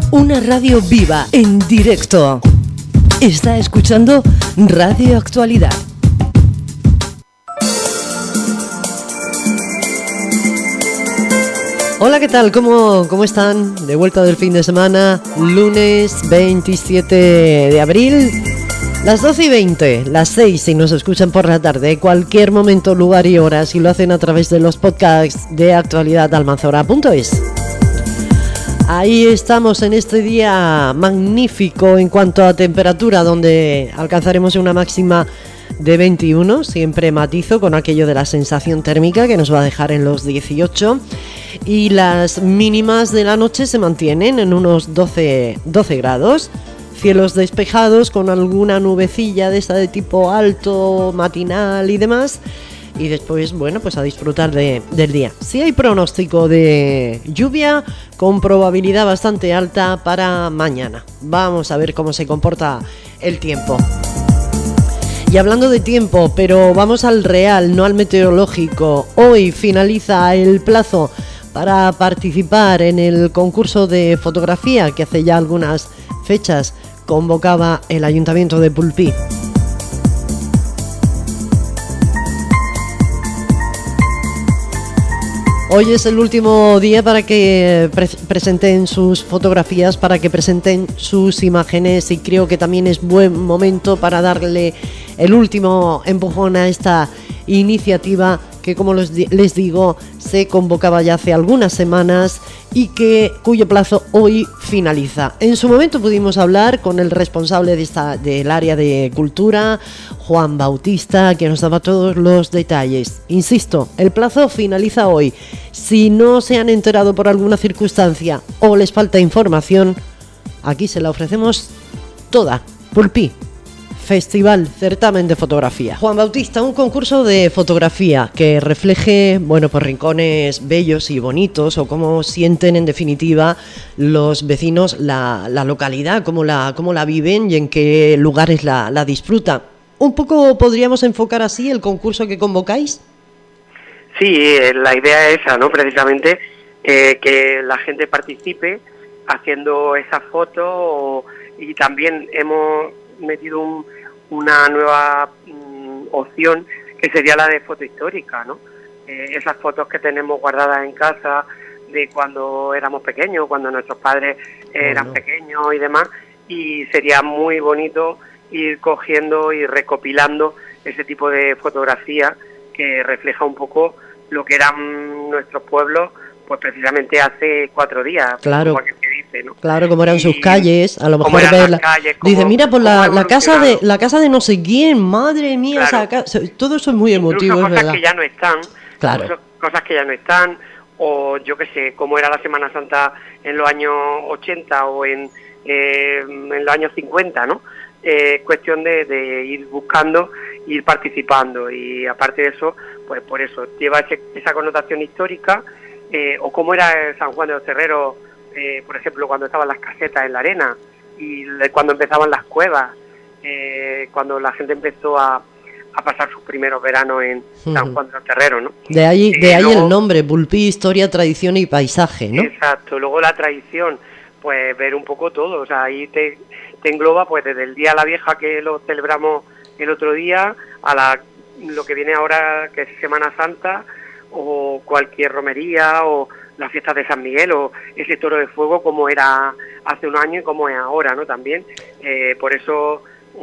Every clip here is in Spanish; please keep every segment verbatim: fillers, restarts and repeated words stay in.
Una radio viva, en directo. Está escuchando Radio Actualidad. Hola, ¿qué tal? ¿Cómo, cómo están? De vuelta del fin de semana, lunes veintisiete de abril, las doce y veinte, las seis si nos escuchan por la tarde, cualquier momento, lugar y hora, si lo hacen a través de los podcasts de actualidad almanzora punto es. Ahí estamos en este día magnífico en cuanto a temperatura, donde alcanzaremos una máxima de veintiuno, siempre matizo con aquello de la sensación térmica que nos va a dejar en los dieciocho, y las mínimas de la noche se mantienen en unos doce, doce grados, cielos despejados con alguna nubecilla de esta de tipo alto, matinal y demás. Y después, bueno, pues a disfrutar de, del día. Sí hay pronóstico de lluvia con probabilidad bastante alta para mañana. Vamos a ver cómo se comporta el tiempo. Y hablando de tiempo, pero vamos al real, no al meteorológico. Hoy finaliza el plazo para participar en el concurso de fotografía que hace ya algunas fechas convocaba el Ayuntamiento de Pulpí. Hoy es el último día para que pre- presenten sus fotografías, para que presenten sus imágenes, y creo que también es buen momento para darle el último empujón a esta iniciativa que, como les, di- les digo, se convocaba ya hace algunas semanas y que cuyo plazo hoy finaliza. En su momento pudimos hablar con el responsable de esta, del área de cultura, Juan Bautista, que nos daba todos los detalles. Insisto, el plazo finaliza hoy. Si no se han enterado por alguna circunstancia o les falta información, aquí se la ofrecemos toda. Pulpí, Festival, certamen de fotografía. Juan Bautista, un concurso de fotografía que refleje, bueno, pues rincones bellos y bonitos, o cómo sienten en definitiva los vecinos la, la localidad, cómo la, cómo la viven y en qué lugares la, la disfrutan. ¿Un poco podríamos enfocar así el concurso que convocáis? Sí, la idea es esa, ¿no? Precisamente eh, que la gente participe haciendo esas fotos, y también hemos metido un, una nueva mm, opción que sería la de foto histórica, ¿no? Eh, esas fotos que tenemos guardadas en casa de cuando éramos pequeños, cuando nuestros padres eran bueno. pequeños y demás, y sería muy bonito ir cogiendo y recopilando ese tipo de fotografías que refleja un poco lo que eran nuestros pueblos, pues precisamente hace cuatro días. Claro, como que se dice, ¿no? Claro, como eran y sus calles, a lo mejor ver la... calles, cómo, dice, mira, pues la, la casa de la casa de no sé quién, madre mía, claro. Esa casa... todo eso es muy emotivo. Incluso es cosas verdad. que ya no están, claro. cosas que ya no están, o yo qué sé, cómo era la Semana Santa en los años ochenta o en, eh, en los años cincuenta, ¿no? Es eh, cuestión de, de ir buscando, ir participando, y aparte de eso, pues por eso lleva ese, esa connotación histórica, eh, o cómo era San Juan de los Terreros, eh, por ejemplo, cuando estaban las casetas en la arena, y le, cuando empezaban las cuevas, eh, cuando la gente empezó a, a pasar sus primeros veranos en San Juan de los Terreros, ¿no? De ahí, de eh, ahí luego, el nombre, Pulpí, historia, tradición y paisaje, ¿no? Exacto, luego la tradición, pues ver un poco todo, o sea, ahí te, te engloba pues desde el Día de la Vieja, que lo celebramos el otro día, a la, lo que viene ahora, que es Semana Santa, o cualquier romería, o las fiestas de San Miguel, o ese toro de fuego como era hace un año y como es ahora, ¿no? También, eh, por eso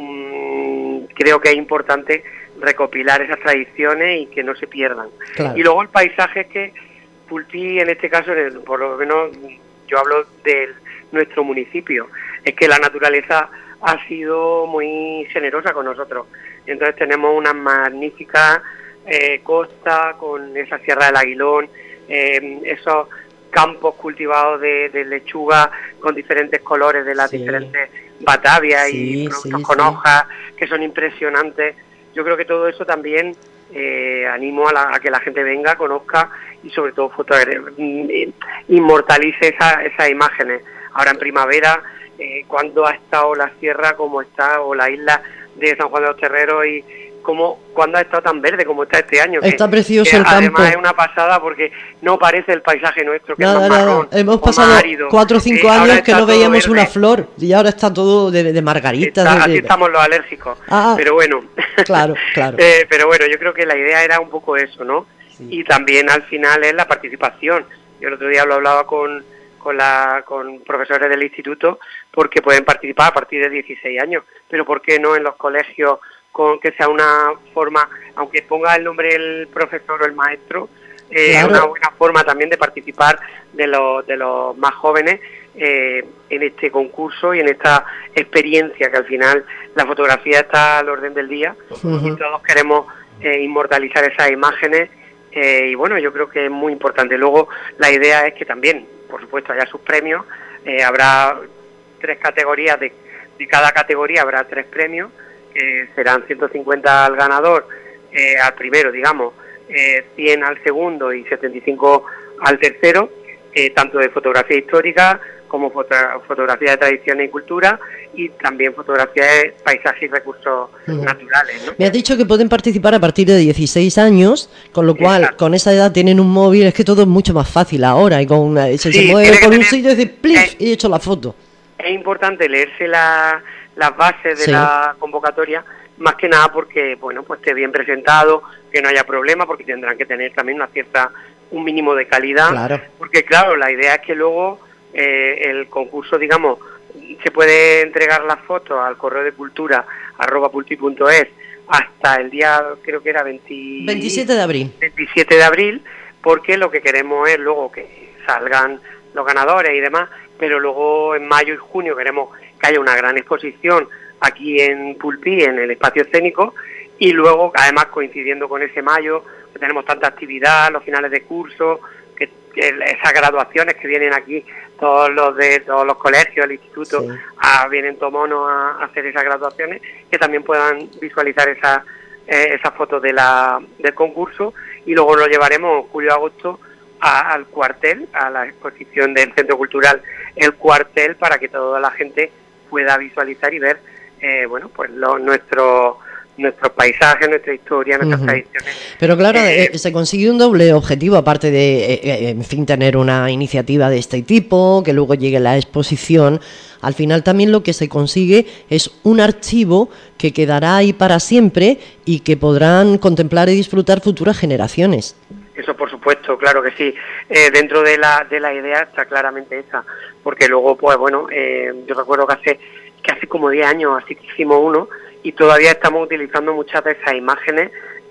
um, creo que es importante recopilar esas tradiciones y que no se pierdan. Claro. Y luego el paisaje es que Pulpí, en este caso, por lo menos yo hablo de nuestro municipio, es que la naturaleza ha sido muy generosa con nosotros. Entonces tenemos una magnífica eh, costa con esa Sierra del Aguilón, eh, esos campos cultivados de, de lechuga con diferentes colores de las sí. diferentes batavias sí, y productos sí, con sí. hojas que son impresionantes. Yo creo que todo eso también eh, animo a, la, a que la gente venga, conozca y sobre todo inmortalice esa, esas imágenes. Ahora en primavera, eh, cuando ha estado la sierra como está, o la isla de San Juan de los Terreros, y como cuando ha estado tan verde como está este año. Está que, precioso que el campo. Además es una pasada porque no parece el paisaje nuestro, que nada, es más nada. marrón. Hemos o pasado más árido. cuatro o cinco Eh, años que no veíamos verde. una flor y ahora está todo de, de margaritas. Está, de, así de... estamos los alérgicos. Ah, pero bueno. Claro, claro. eh, pero bueno, yo creo que la idea era un poco eso, ¿no? Sí. Y también al final es la participación. Yo el otro día lo hablaba con, con, la, con profesores del instituto, porque pueden participar a partir de dieciséis años, pero ¿por qué no en los colegios, con que sea una forma, aunque ponga el nombre del profesor o el maestro, eh, Claro. una buena forma también de participar de los, de los más jóvenes eh, en este concurso y en esta experiencia, que al final la fotografía está al orden del día. Uh-huh. Y todos queremos eh, inmortalizar esas imágenes eh, y bueno, yo creo que es muy importante. Luego la idea es que también, por supuesto, haya sus premios, eh, habrá tres categorías, de, de cada categoría habrá tres premios, que serán ciento cincuenta al ganador, eh, al primero, digamos, eh, cien al segundo y setenta y cinco al tercero, eh, tanto de fotografía histórica como foto, fotografía de tradiciones y cultura, y también fotografía de paisajes y recursos uh-huh. naturales, ¿no? Me has dicho que pueden participar a partir de dieciséis años, con lo cual, Exacto. Con esa edad tienen un móvil, es que todo es mucho más fácil ahora, y con una, se, sí, se mueve por un tener, sitio y dice plif, eh, y he hecho la foto. Es importante leerse la, las bases de sí. la convocatoria, más que nada porque, bueno, pues esté bien presentado, que no haya problema, porque tendrán que tener también una cierta, un mínimo de calidad, claro. Porque claro, la idea es que luego eh, el concurso, digamos, se puede entregar las fotos al correo de cultura arroba pulpi punto es hasta el día, creo que era veinte, veintisiete de abril, veintisiete de abril, porque lo que queremos es luego que salgan los ganadores y demás, pero luego en mayo y junio queremos que haya una gran exposición aquí en Pulpí, en el espacio escénico, y luego, además, coincidiendo con ese mayo, que tenemos tanta actividad, los finales de curso, que, que esas graduaciones que vienen aquí, todos los de todos los colegios, el instituto, sí. a, vienen tomonos a, a hacer esas graduaciones, que también puedan visualizar esas eh, esas fotos de la, del concurso, y luego lo llevaremos julio-agosto al cuartel, a la exposición del Centro Cultural El Cuartel, para que toda la gente pueda visualizar y ver eh, bueno, pues lo, nuestro nuestros paisajes, nuestra historia, nuestras uh-huh. tradiciones. Pero claro, eh, eh, se consigue un doble objetivo, aparte de, eh, en fin, tener una iniciativa de este tipo, que luego llegue la exposición. Al final también lo que se consigue es un archivo que quedará ahí para siempre y que podrán contemplar y disfrutar futuras generaciones. Eso por supuesto, claro que sí. Eh, dentro de la de la idea está claramente esa, porque luego, pues bueno, eh, yo recuerdo que hace que hace como diez años así que hicimos uno, y todavía estamos utilizando muchas de esas imágenes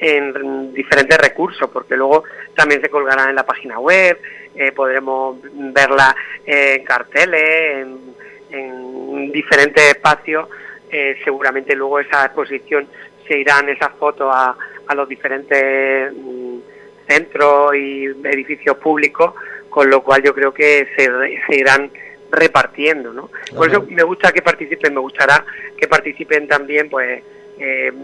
en diferentes recursos, porque luego también se colgarán en la página web, eh, podremos verlas eh, en carteles, en, en diferentes espacios. Eh, seguramente luego esa exposición se irán esas fotos a, a los diferentes mm, centros y edificios públicos, con lo cual yo creo que se, se irán repartiendo, ¿no? Por eso me gusta que participen, me gustará que participen también, pues, eh,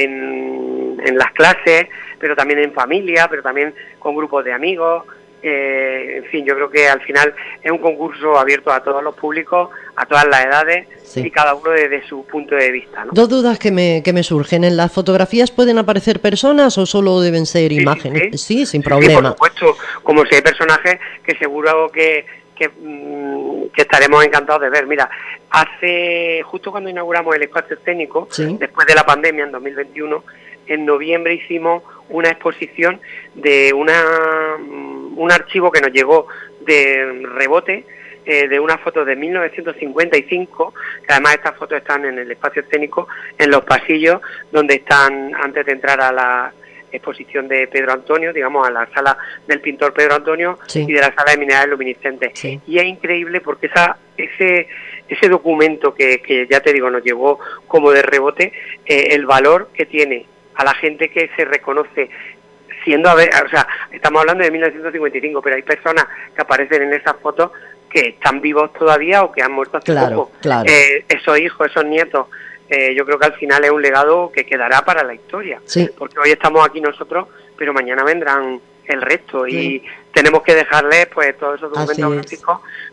en, en las clases, pero también en familia, pero también con grupos de amigos. Eh, en fin, yo creo que al final es un concurso abierto a todos los públicos, a todas las edades, sí. Y cada uno desde su punto de vista, ¿no? Dos dudas que me, que me surgen. ¿En las fotografías pueden aparecer personas o solo deben ser sí, imágenes? Sí, sí. sí sin sí, problema. Sí, por supuesto, como si hay personajes que seguro que, que, que estaremos encantados de ver. Mira, hace justo cuando inauguramos el espacio escénico, sí. Después de la pandemia en dos mil veintiuno, en noviembre hicimos una exposición de una un archivo que nos llegó de rebote, eh, de una foto de mil novecientos cincuenta y cinco, que además estas fotos están en el espacio escénico, en los pasillos donde están antes de entrar a la exposición de Pedro Antonio, digamos a la sala del pintor Pedro Antonio, sí. Y de la sala de minerales luminiscentes. Sí. Y es increíble porque esa ese ese documento que, que ya te digo nos llegó como de rebote, eh, el valor que tiene a la gente que se reconoce siendo, a ver, o sea, estamos hablando de mil novecientos cincuenta y cinco, pero hay personas que aparecen en esas fotos que están vivos todavía o que han muerto hace claro, poco. Claro. Eh, esos hijos, esos nietos, eh, yo creo que al final es un legado que quedará para la historia. Sí. Porque hoy estamos aquí nosotros, pero mañana vendrán el resto, sí. Y tenemos que dejarles pues todos esos documentos gráficos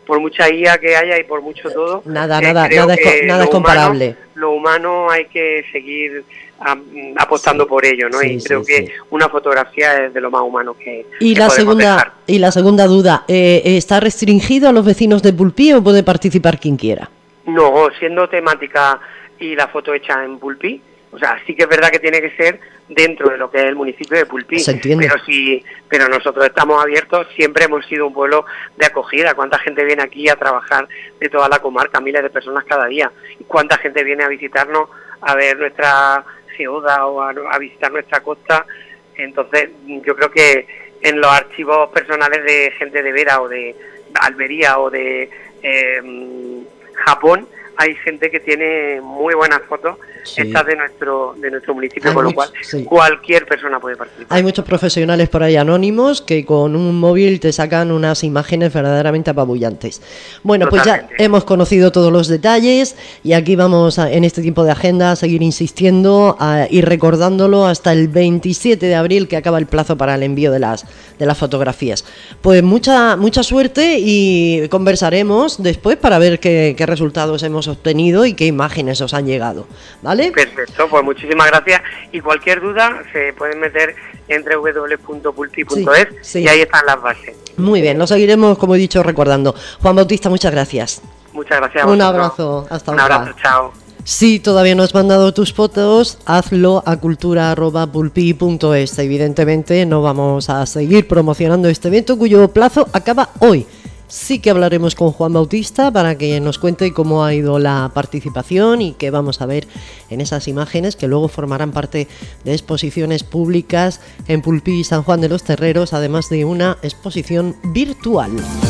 por mucha I A que haya y por mucho todo, nada, eh, nada, creo nada, que es, nada es lo comparable. Humano, lo humano hay que seguir um, apostando sí, por ello, ¿no? Sí, y sí, creo que sí. una fotografía es de lo más humano que, y que la podemos segunda dejar. y la segunda duda, eh, ¿está restringido a los vecinos de Pulpí o puede participar quien quiera? No, siendo temática y la foto hecha en Pulpí, o sea, sí que es verdad que tiene que ser dentro de lo que es el municipio de Pulpí. Se entiende. Pero sí, pero nosotros estamos abiertos, siempre hemos sido un pueblo de acogida. ¿Cuánta gente viene aquí a trabajar de toda la comarca? Miles de personas cada día. ¿Y cuánta gente viene a visitarnos, a ver nuestra geoda o a, a visitar nuestra costa? Entonces, yo creo que en los archivos personales de gente de Vera o de Almería o de eh, Japón, hay gente que tiene muy buenas fotos, sí, estas de nuestro de nuestro municipio, hay con mucho, lo cual sí, cualquier persona puede participar. Hay muchos profesionales por ahí anónimos que con un móvil te sacan unas imágenes verdaderamente apabullantes. Bueno, totalmente. Pues ya hemos conocido todos los detalles y aquí vamos a, en este tiempo de agenda a seguir insistiendo a, y recordándolo hasta el veintisiete de abril, que acaba el plazo para el envío de las de las fotografías. Pues mucha mucha suerte y conversaremos después para ver qué, qué resultados hemos obtenido y qué imágenes os han llegado, ¿vale? Perfecto, pues muchísimas gracias y cualquier duda se pueden meter en doble u doble u doble u punto pulpi punto es, sí, sí, y ahí están las bases. Muy bien, lo seguiremos, como he dicho, recordando. Juan Bautista, muchas gracias. Muchas gracias a Un abrazo, hasta Un otra. abrazo, chao. Si todavía no has mandado tus fotos, hazlo a cultura arroba pulpi punto es. Evidentemente no vamos a seguir promocionando este evento cuyo plazo acaba hoy. Sí que hablaremos con Juan Bautista para que nos cuente cómo ha ido la participación y qué vamos a ver en esas imágenes que luego formarán parte de exposiciones públicas en Pulpí y San Juan de los Terreros, además de una exposición virtual.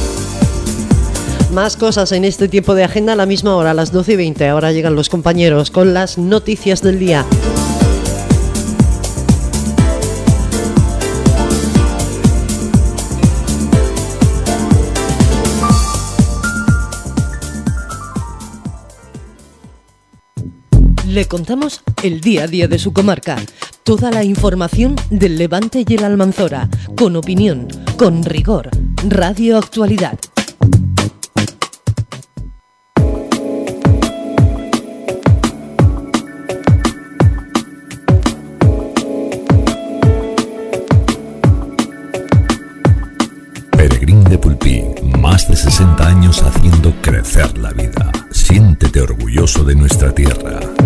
Más cosas en este tiempo de agenda a la misma hora, a las doce y veinte. Ahora llegan los compañeros con las noticias del día. Le contamos el día a día de su comarca, toda la información del Levante y el Almanzora, con opinión, con rigor, Radio Actualidad. Peregrín de Pulpí, más de sesenta años haciendo crecer la vida. Siéntete orgulloso de nuestra tierra.